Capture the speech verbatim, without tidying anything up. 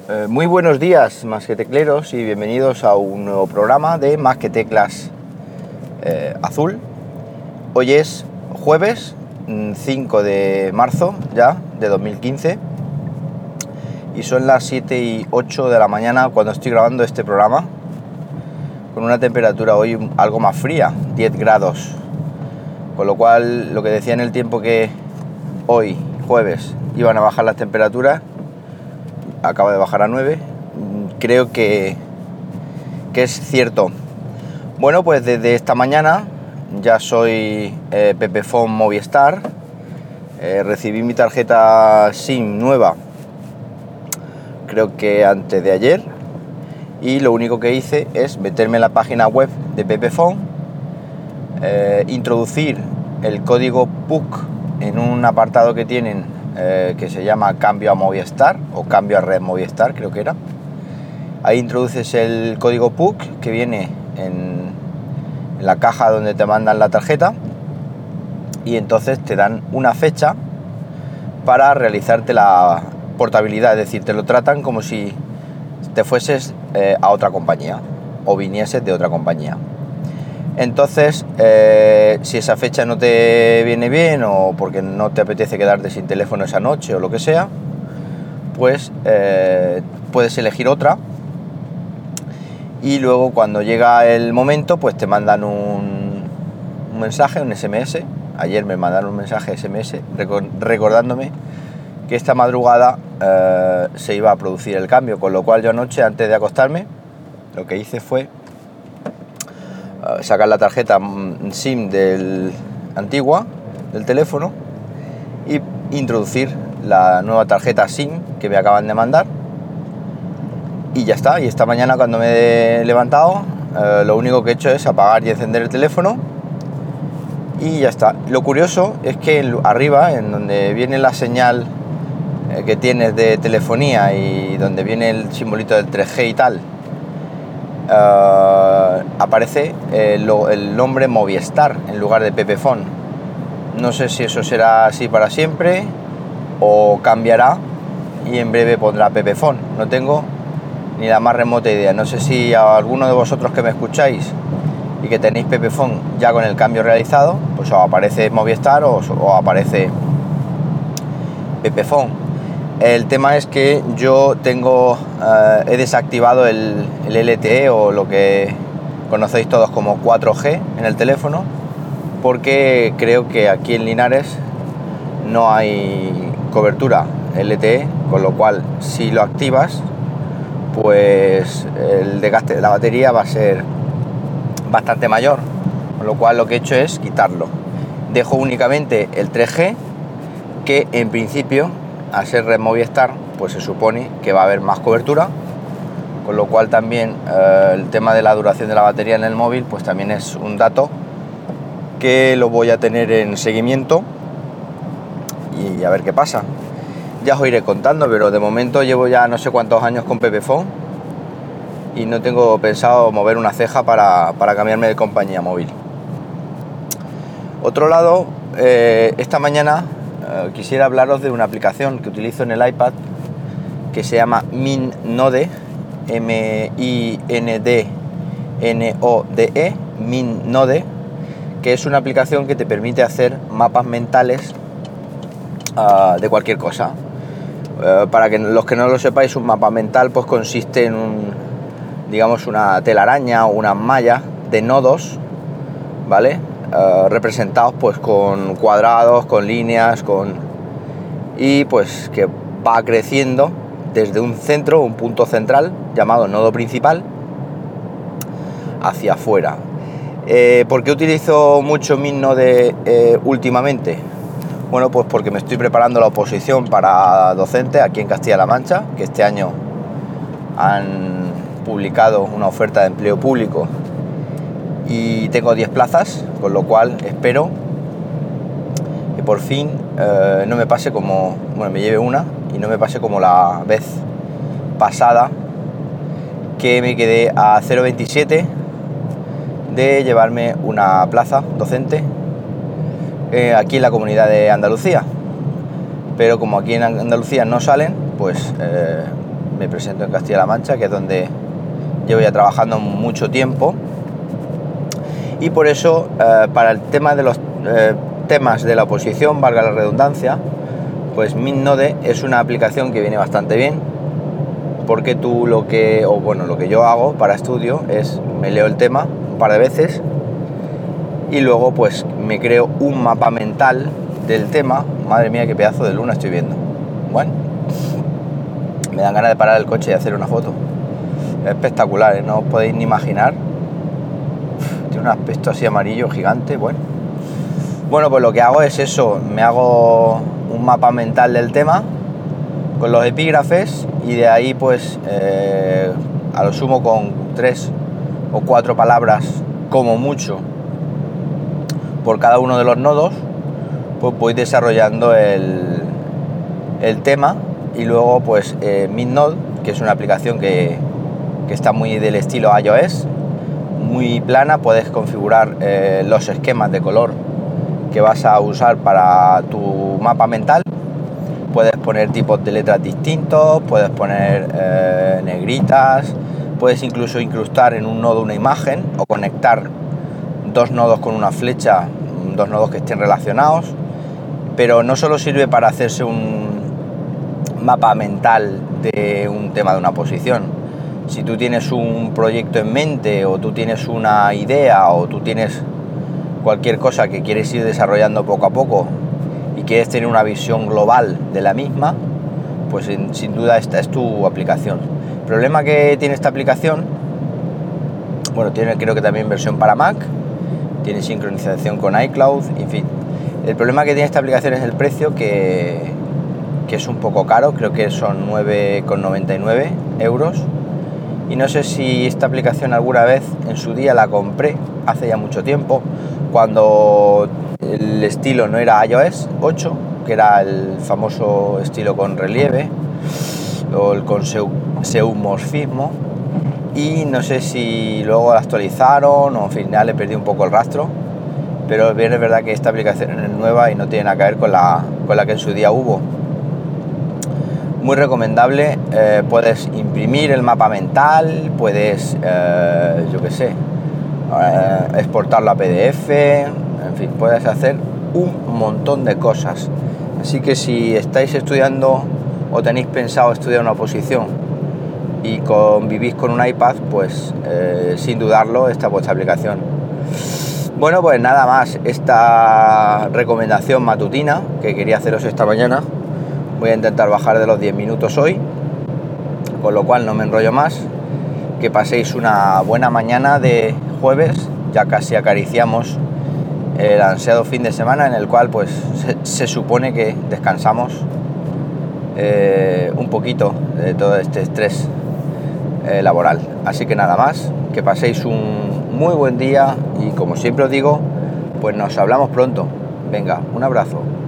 Eh, muy buenos días, más que tecleros, y bienvenidos a un nuevo programa de Más que Teclas eh, Azul. Hoy es jueves cinco de marzo ya de dos mil quince y son las siete y ocho de la mañana cuando estoy grabando este programa, con una temperatura hoy algo más fría, diez grados, con lo cual lo que decía en el tiempo que hoy jueves iban a bajar las temperaturas, acaba de bajar a nueve. Creo que, que es cierto. Bueno, pues desde esta mañana ya soy eh, Pepephone Movistar. Eh, recibí mi tarjeta SIM nueva, creo que antes de ayer, y lo único que hice es meterme en la página web de Pepephone, eh, introducir el código P U C en un apartado que tienen eh, que se llama Cambio a Movistar o Cambio a Red Movistar, creo que era. Ahí introduces el código P U C que viene en, en la caja donde te mandan la tarjeta, y entonces te dan una fecha para realizarte la portabilidad, es decir, te lo tratan como si te fueses eh, a otra compañía o vinieses de otra compañía. Entonces, eh, si esa fecha no te viene bien o porque no te apetece quedarte sin teléfono esa noche o lo que sea, pues eh, puedes elegir otra, y luego cuando llega el momento pues te mandan un, un mensaje, un ese eme ese. Ayer me mandaron un mensaje ese eme ese recordándome que esta madrugada eh, se iba a producir el cambio, con lo cual yo anoche, antes de acostarme, lo que hice fue uh, sacar la tarjeta SIM del antigua del teléfono y introducir la nueva tarjeta SIM que me acaban de mandar, y ya está. Y esta mañana, cuando me he levantado, eh, lo único que he hecho es apagar y encender el teléfono y ya está. Lo curioso es que arriba, en donde viene la señal eh, que tienes de telefonía y donde viene el simbolito del tres G y tal, Uh, aparece eh, lo, el nombre Movistar en lugar de Pepephone. No sé si eso será así para siempre o cambiará y en breve pondrá Pepephone. No tengo ni la más remota idea. No sé si a alguno de vosotros que me escucháis y que tenéis Pepephone ya con el cambio realizado, pues o aparece Movistar o, o aparece Pepephone. El tema es que yo tengo, eh, he desactivado el, el ele te e, o lo que conocéis todos como cuatro G en el teléfono, porque creo que aquí en Linares no hay cobertura ele te e, con lo cual si lo activas, pues el desgaste de la batería va a ser bastante mayor, con lo cual lo que he hecho es quitarlo. Dejo únicamente el tres G, que en principio, al ser Red Movistar, pues se supone que va a haber más cobertura, con lo cual también eh, el tema de la duración de la batería en el móvil pues también es un dato que lo voy a tener en seguimiento y a ver qué pasa. Ya os iré contando, pero de momento llevo ya no sé cuántos años con Pepephone y no tengo pensado mover una ceja para, para cambiarme de compañía móvil. Otro lado, eh, esta mañana Uh, quisiera hablaros de una aplicación que utilizo en el iPad que se llama MinNode, M I N D N O D E, MinNode, que es una aplicación que te permite hacer mapas mentales uh, de cualquier cosa. Uh, para que los que no lo sepáis, un mapa mental pues consiste en un, digamos, una telaraña o una malla de nodos, ¿vale? Uh, representados pues con cuadrados, con líneas, con y pues que va creciendo desde un centro, un punto central llamado nodo principal, hacia afuera. Eh, ¿Por qué utilizo mucho MinNode eh, últimamente? Bueno, pues porque me estoy preparando la oposición para docente aquí en Castilla-La Mancha, que este año han publicado una oferta de empleo público y tengo diez plazas, con lo cual espero que por fin eh, no me pase como, bueno, me lleve una y no me pase como la vez pasada, que me quedé a cero coma veintisiete de llevarme una plaza docente eh, aquí en la Comunidad de Andalucía. Pero como aquí en Andalucía no salen, pues eh, me presento en Castilla-La Mancha, que es donde llevo ya trabajando mucho tiempo, y por eso eh, para el tema de los eh, temas de la oposición, valga la redundancia, pues MindNode es una aplicación que viene bastante bien, porque tú lo que, o bueno, lo que yo hago para estudio es me leo el tema un par de veces y luego pues me creo un mapa mental del tema. Madre mía, qué pedazo de luna estoy viendo. Bueno, me dan ganas de parar el coche y hacer una foto. Es espectacular, ¿eh? No os podéis ni imaginar. Uf, tiene un aspecto así amarillo gigante. Bueno, bueno, pues lo que hago es eso, me hago un mapa mental del tema con los epígrafes y de ahí pues eh, a lo sumo con tres o cuatro palabras como mucho por cada uno de los nodos, pues voy desarrollando el, el tema. Y luego pues eh, MindNode, que es una aplicación que, que está muy del estilo iOS, muy plana, puedes configurar eh, los esquemas de color que vas a usar para tu mapa mental. Puedes poner tipos de letras distintos, puedes poner eh, negritas, puedes incluso incrustar en un nodo una imagen o conectar dos nodos con una flecha, dos nodos que estén relacionados. Pero no solo sirve para hacerse un mapa mental de un tema de una posición. Si tú tienes un proyecto en mente, o tú tienes una idea, o tú tienes cualquier cosa que quieres ir desarrollando poco a poco y quieres tener una visión global de la misma, pues sin, sin duda esta es tu aplicación. El problema que tiene esta aplicación, bueno, tiene creo que también versión para Mac, tiene sincronización con iCloud, en fin. El problema que tiene esta aplicación es el precio, que, que es un poco caro, creo que son nueve con noventa y nueve euros. Y no sé si esta aplicación alguna vez en su día la compré, hace ya mucho tiempo, cuando el estilo no era iOS ocho, que era el famoso estilo con relieve, o el con seumorfismo, y no sé si luego la actualizaron o al final le perdí un poco el rastro. Pero bien es verdad que esta aplicación es nueva y no tiene nada que ver con la, con la que en su día hubo. Muy recomendable. Eh, puedes imprimir el mapa mental, puedes, eh, yo qué sé, eh, exportarlo a P D F, en fin, puedes hacer un montón de cosas. Así que si estáis estudiando o tenéis pensado estudiar una oposición y convivís con un iPad, pues eh, sin dudarlo, esta es vuestra aplicación. Bueno, pues nada más, esta recomendación matutina que quería haceros esta mañana. Voy a intentar bajar de los diez minutos hoy, con lo cual no me enrollo más. Que paséis una buena mañana de jueves, ya casi acariciamos el ansiado fin de semana, en el cual pues se, se supone que descansamos eh, un poquito de todo este estrés eh, laboral. Así que nada más, que paséis un muy buen día y como siempre os digo, pues nos hablamos pronto. Venga, un abrazo.